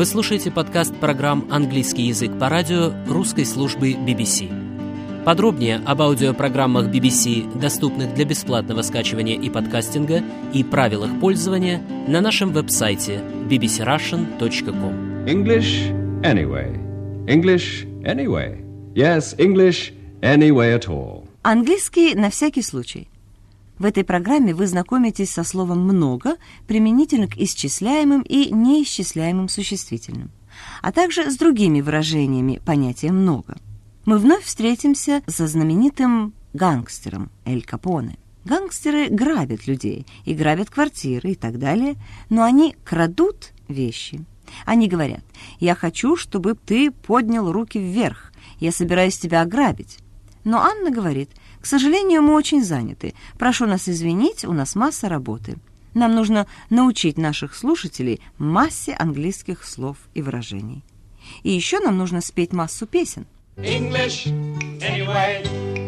Вы слушаете подкаст программ «Английский язык по радио» русской службы BBC. Подробнее об аудиопрограммах BBC, доступных для бесплатного скачивания и подкастинга, и правилах пользования на нашем веб-сайте bbcrussian.com. English anyway. English anyway. Yes, English anyway at all. Английский на всякий случай. В этой программе вы знакомитесь со словом «много» применительно к исчисляемым и неисчисляемым существительным, а также с другими выражениями понятия «много». Мы вновь встретимся со знаменитым гангстером Эль Капоне. Гангстеры грабят людей и грабят квартиры и так далее, но они крадут вещи. Они говорят: «Я хочу, чтобы ты поднял руки вверх, я собираюсь тебя ограбить». Но Анна говорит: «К сожалению, мы очень заняты. Прошу нас извинить, у нас масса работы. Нам нужно научить наших слушателей массе английских слов и выражений. И еще нам нужно спеть массу песен». English anyway.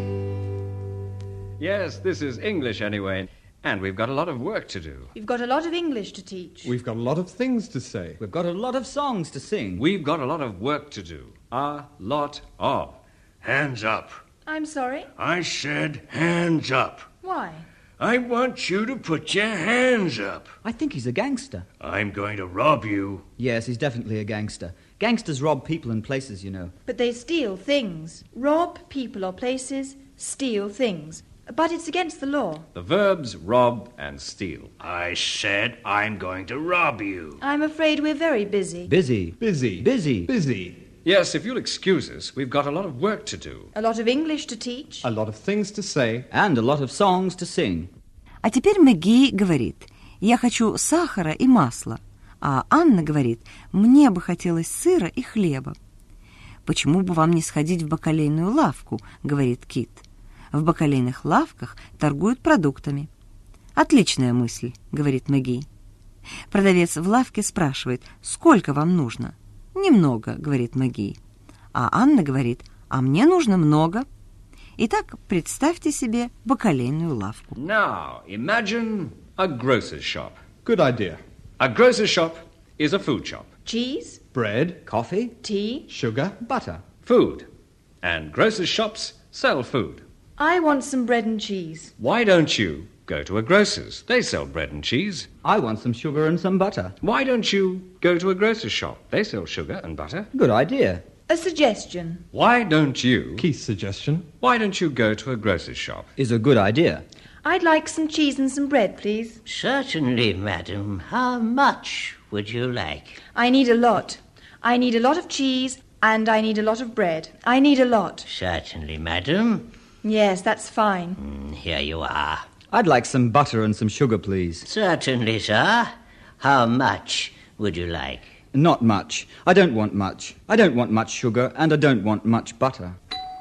Yes, this is English anyway. And we've got a lot of work to do. We've got a lot of English to teach. We've got a lot of things to say. We've got a lot of songs to sing. We've got a lot of work to do. A lot of. Hands up. I'm sorry? I said hands up. Why? I want you to put your hands up. I think he's a gangster. I'm going to rob you. Yes, he's definitely a gangster. Gangsters rob people and places, you know. But they steal things. Rob people or places, steal things. But it's against the law. The verbs rob and steal. I said I'm going to rob you. I'm afraid we're very busy. Busy. Busy. Busy. Busy. Yes, if you'll excuse us, we've got a lot of work to do. A lot of English to teach. A lot of things to say. And a lot of songs to sing. А теперь Мэгги говорит: «Я хочу сахара и масла». А Анна говорит: «Мне бы хотелось сыра и хлеба». «Почему бы вам не сходить в бакалейную лавку?» — говорит Кит. «В бакалейных лавках торгуют продуктами». «Отличная мысль», — говорит Мэгги. Продавец в лавке спрашивает: «Сколько вам нужно?» «Немного», — говорит Мэгги. А Анна говорит: «А мне нужно много». Итак, представьте себе бакалейную лавку. Now, imagine a grocer's shop. Good idea. A grocer's shop is a food shop. Cheese, Bread, Coffee. tea. sugar, Butter. Food. And grocer's shops sell food. I want some bread and cheese. Why don't you go to a grocer's? They sell bread and cheese. I want some sugar and some butter. Why don't you go to a grocer's shop? They sell sugar and butter. Good idea. A suggestion. Why don't you go to a grocer's shop? Is a good idea. I'd like some cheese and some bread, please. Certainly, madam. How much would you like? I need a lot. I need a lot of cheese and I need a lot of bread. I need a lot. Certainly, madam. Yes, that's fine. Here you are. I'd like some butter and some sugar, please. Certainly, sir. How much would you like? Not much. I don't want much. I don't want much sugar and I don't want much butter.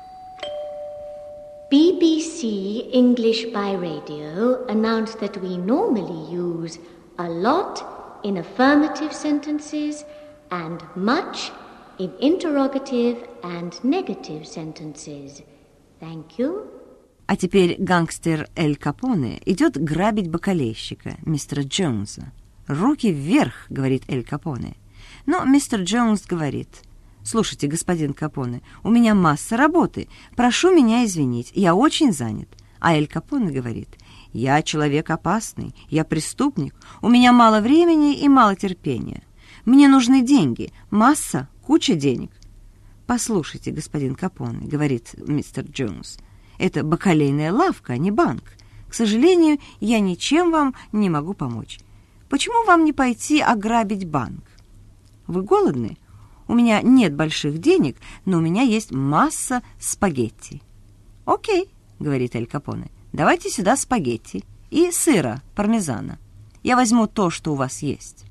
BBC English by Radio announced that we normally use a lot in affirmative sentences and much in interrogative and negative sentences. Thank you. А теперь гангстер Эль Капоне идет грабить бакалейщика, мистера Джонса. «Руки вверх», — говорит Эль Капоне. Но мистер Джонс говорит: «Слушайте, господин Капоне, у меня масса работы. Прошу меня извинить, я очень занят». А Эль Капоне говорит: «Я человек опасный, я преступник, у меня мало времени и мало терпения. Мне нужны деньги, масса, куча денег». «Послушайте, господин Капоне», — говорит мистер Джонс, «это бакалейная лавка, а не банк. К сожалению, я ничем вам не могу помочь. Почему вам не пойти ограбить банк? Вы голодны? У меня нет больших денег, но у меня есть масса спагетти». «Окей», — говорит Эль Капоне, «давайте сюда спагетти и сыра пармезана. Я возьму то, что у вас есть».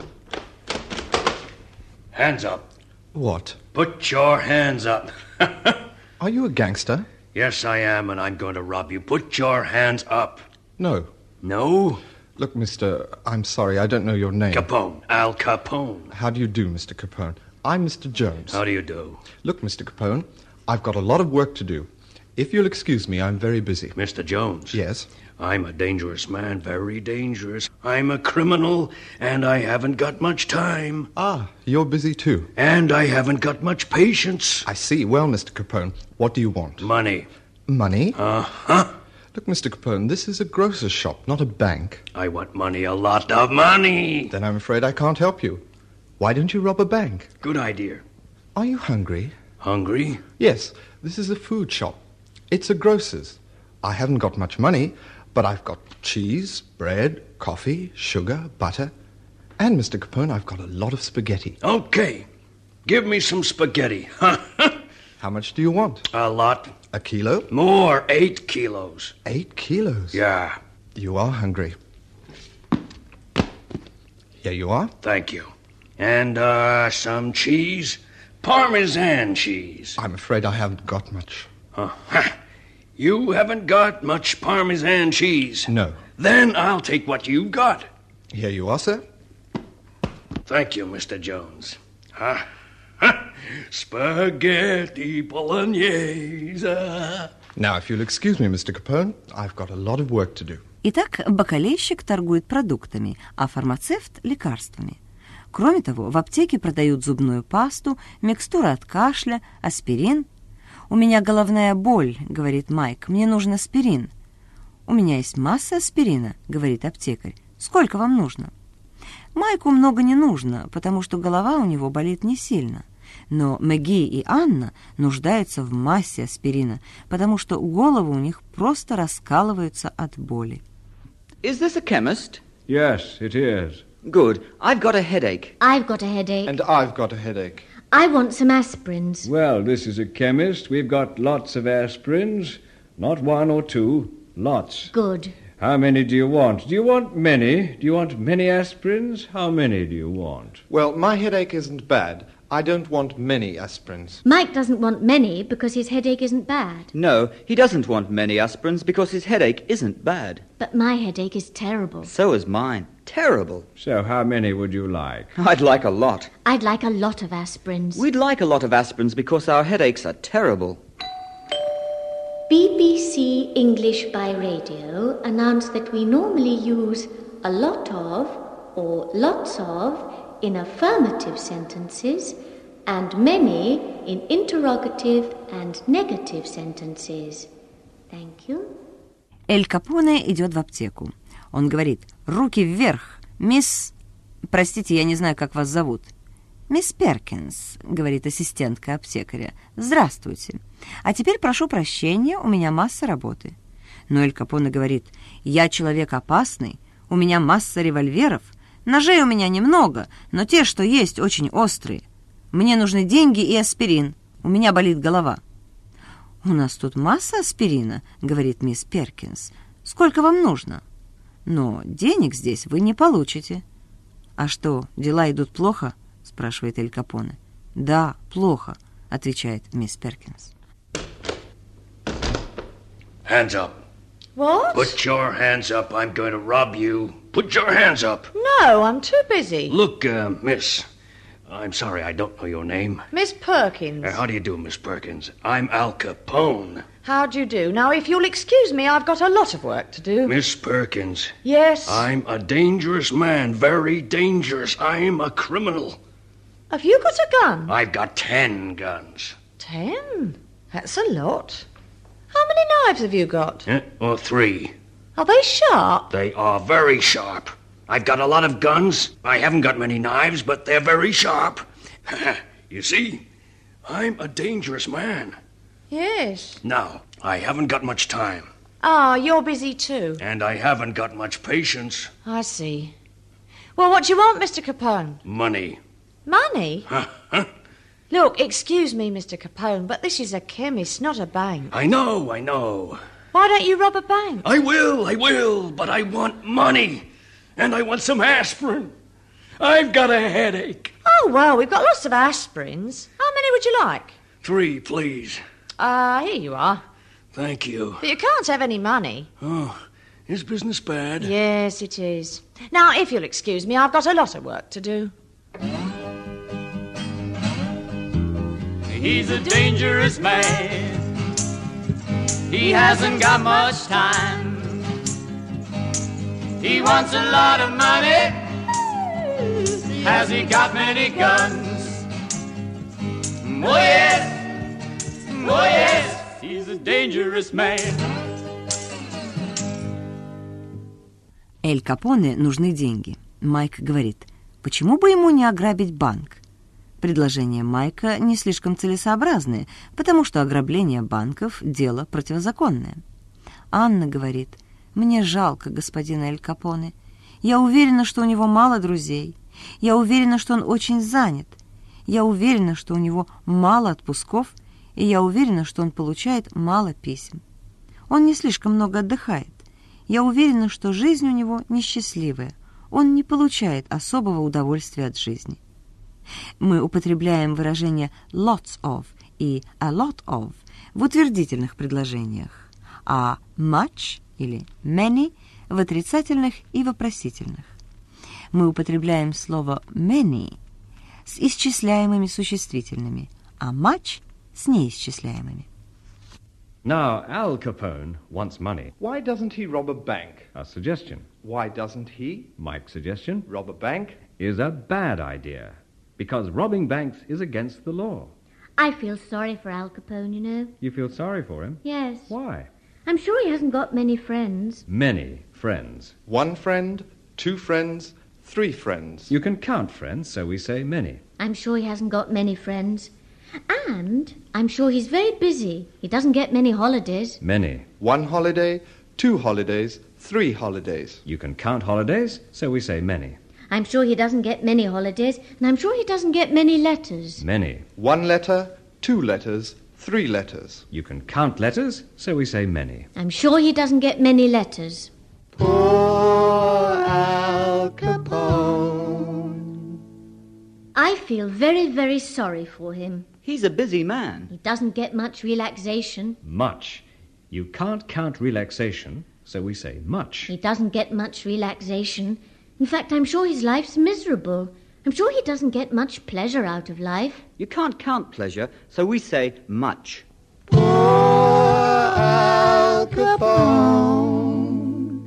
Hands up. What? Put your hands up. Are you a gangster? Yes, I am, and I'm going to rob you. Put your hands up. No. No? Look, mister, I'm sorry, I don't know your name. Capone. Al Capone. How do you do, Mr. Capone? I'm Mr. Jones. How do you do? Look, Mr. Capone, I've got a lot of work to do. If you'll excuse me, I'm very busy. Mr. Jones. Yes? I'm a dangerous man, very dangerous. I'm a criminal, and I haven't got much time. Ah, you're busy too. And I haven't got much patience. I see. Well, Mr. Capone, what do you want? Money. Money? Uh-huh. Look, Mr. Capone, this is a grocer's shop, not a bank. I want money, a lot of money. Then I'm afraid I can't help you. Why don't you rob a bank? Good idea. Are you hungry? Hungry? Yes, this is a food shop. It's a grocer's. I haven't got much money, but I've got cheese, bread, coffee, sugar, butter. And, Mr. Capone, I've got a lot of spaghetti. Okay. Give me some spaghetti. How much do you want? A lot. A kilo? More, 8 kilos. 8 kilos? Yeah. You are hungry. Here you are. Thank you. And, some cheese. Parmesan cheese. I'm afraid I haven't got much. You haven't got much Parmesan cheese? No. Then I'll take what you've got. Here you are, sir. Thank you, Mr. Jones. Spaghetti bolognese. Now, if you'll excuse me, Mr. Capone, I've got a lot of work to do. Итак, бакалейщик торгует продуктами, а фармацевт – лекарствами. Кроме того, в аптеке продают зубную пасту, микстуры от кашля, аспирин. «У меня головная боль», — говорит Майк, — «мне нужен аспирин». «У меня есть масса аспирина», — говорит аптекарь. «Сколько вам нужно?» Майку много не нужно, потому что голова у него болит не сильно. Но Мэгги и Анна нуждаются в массе аспирина, потому что головы у них просто раскалываются от боли. Is this a chemist? Yes, it is. Good. I've got a headache. I've got a headache. And I've got a headache. I want some aspirins. Well, this is a chemist. We've got lots of aspirins. Not one or two. Lots. Good. How many do you want? Do you want many? Do you want many aspirins? How many do you want? Well, my headache isn't bad. I don't want many aspirins. Mike doesn't want many because his headache isn't bad. No, he doesn't want many aspirins because his headache isn't bad. But my headache is terrible. So is mine. Terrible. So how many would you like? I'd like a lot. I'd like a lot of aspirins. We'd like a lot of aspirins because our headaches are terrible. BBC English by Radio announced that we normally use a lot of or lots of in affirmative sentences and many in interrogative and negative sentences. Thank you. Эль Капоне идет в аптеку. Он говорит: «Руки вверх, мисс...» «Простите, я не знаю, как вас зовут». «Мисс Перкинс», — говорит ассистентка аптекаря. «Здравствуйте. А теперь прошу прощения, у меня масса работы». Но Эль Капоне говорит: «Я человек опасный, у меня масса револьверов, ножей у меня немного, но те, что есть, очень острые. Мне нужны деньги и аспирин, у меня болит голова». «У нас тут масса аспирина», — говорит мисс Перкинс. «Сколько вам нужно?» «Но денег здесь вы не получите». «А что, дела идут плохо?» — спрашивает Эль Капоне. «Да, плохо», — отвечает мисс Перкинс. Hands up. What? Put your hands up. I'm going to rob you. Put your hands up. No, I'm too busy. Look, miss. I'm sorry, I don't know your name. Miss Perkins. How do you do, Miss Perkins? I'm Al Capone. How do you do? Now, if you'll excuse me, I've got a lot of work to do. Miss Perkins. Yes? I'm a dangerous man, very dangerous. I'm a criminal. Have you got a gun? I've got 10 guns. 10? That's a lot. How many knives have you got? 3. Are they sharp? They are very sharp. I've got a lot of guns. I haven't got many knives, but they're very sharp. You see, I'm a dangerous man. Yes. Now, I haven't got much time. Ah, you're busy too. And I haven't got much patience. I see. Well, what do you want, Mr. Capone? Money. Money? Look, excuse me, Mr. Capone, but this is a chemist, not a bank. I know. Why don't you rob a bank? I will, but I want money. And I want some aspirin. I've got a headache. Oh, well, we've got lots of aspirins. How many would you like? 3, please. Here you are. Thank you. But you can't have any money. Oh, is business bad? Yes, it is. Now, if you'll excuse me, I've got a lot of work to do. He's a dangerous man. He hasn't got much time. He wants a lot of money. Has he got many guns? Oh yes, he's a dangerous man. Эль Капоне нужны деньги. Майк говорит, почему бы ему не ограбить банк? Предложение Майка не слишком целесообразное, потому что ограбление банков – дело противозаконное. Анна говорит, мне жалко господина Эль Капоне. Я уверена, что у него мало друзей. Я уверена, что он очень занят. Я уверена, что у него мало отпусков, и я уверена, что он получает мало писем. Он не слишком много отдыхает. Я уверена, что жизнь у него несчастливая. Он не получает особого удовольствия от жизни. Мы употребляем выражение lots of и a lot of в утвердительных предложениях, а much или many в отрицательных и вопросительных. Мы употребляем слово many с исчисляемыми существительными, а much с неисчисляемыми. Now, Al Capone wants money. Why doesn't he rob a bank? A suggestion. Why doesn't he, Mike's suggestion rob a bank? is a bad idea, because robbing banks is against the law. I feel sorry for Al Capone, you know. You feel sorry for him? Yes. Why? I'm sure he hasn't got many friends. Many friends. 1 friend, 2 friends, 3 friends. You can count friends, so we say many. I'm sure he hasn't got many friends. And I'm sure he's very busy. He doesn't get many holidays. Many. 1 holiday, 2 holidays, 3 holidays. You can count holidays, so we say many. I'm sure he doesn't get many holidays, and I'm sure he doesn't get many letters. Many. 1 letter, 2 letters, 3 letters. You can count letters, so we say many. I'm sure he doesn't get many letters. Poor Al Capone. I feel very, very sorry for him. He's a busy man. He doesn't get much relaxation. Much. You can't count relaxation, so we say much. He doesn't get much relaxation. In fact, I'm sure his life's miserable. I'm sure he doesn't get much pleasure out of life. You can't count pleasure, so we say much. Poor Al Capone.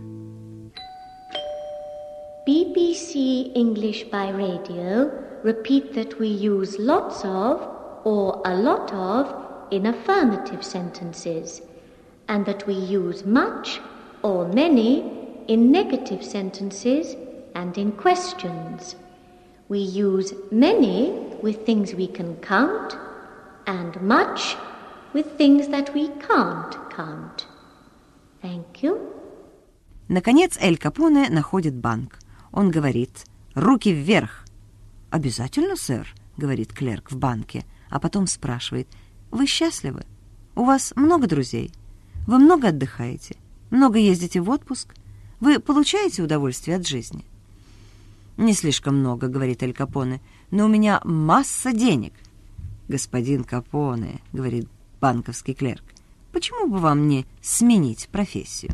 BBC English by Radio repeat that we use lots of or a lot of in affirmative sentences, and that we use much or many in negative sentences and in questions. We use many with things we can count and much with things that we can't count. Thank you. Наконец Эль Капоне находит банк. Он говорит «Руки вверх!» «Обязательно, сэр», — говорит клерк в банке, а потом спрашивает «Вы счастливы? У вас много друзей? Вы много отдыхаете? Много ездите в отпуск? Вы получаете удовольствие от жизни?» «Не слишком много», — говорит Эль Капоне, «но у меня масса денег». «Господин Капоне», — говорит банковский клерк, «почему бы вам не сменить профессию?»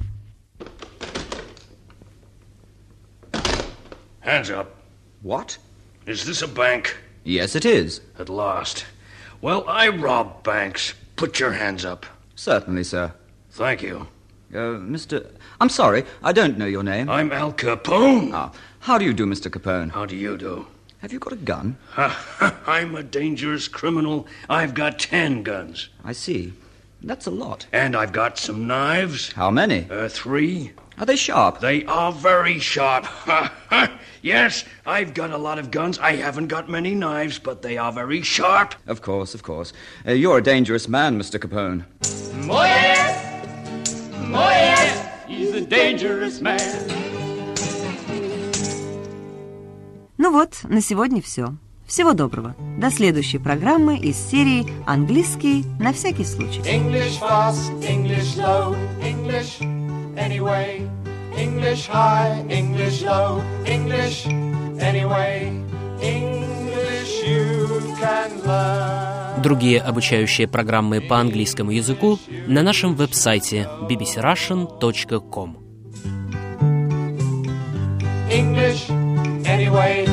Hands up. What? Is this a bank? Yes, it is. At last. Well, I rob banks. Put your hands up. Certainly, sir. Thank you. Mr... I'm sorry, I don't know your name. I'm Al Capone. Ah, how do you do, Mr. Capone? How do you do? Have you got a gun? I'm a dangerous criminal. I've got 10 guns. I see. That's a lot. And I've got some knives. How many? 3. Are they sharp? They are very sharp. Yes, I've got a lot of guns. I haven't got many knives, but they are very sharp. Of course, of course. You're a dangerous man, Mr. Capone. Oh yes! Oh yes! He's a dangerous man. Ну вот, на сегодня все. Всего доброго. До следующей программы из серии «Английский на всякий случай». English fast, English low, English anyway. English high, English low, English anyway. English you can learn. Другие обучающие программы по английскому языку на нашем веб-сайте bbcrussian.com. English anyway.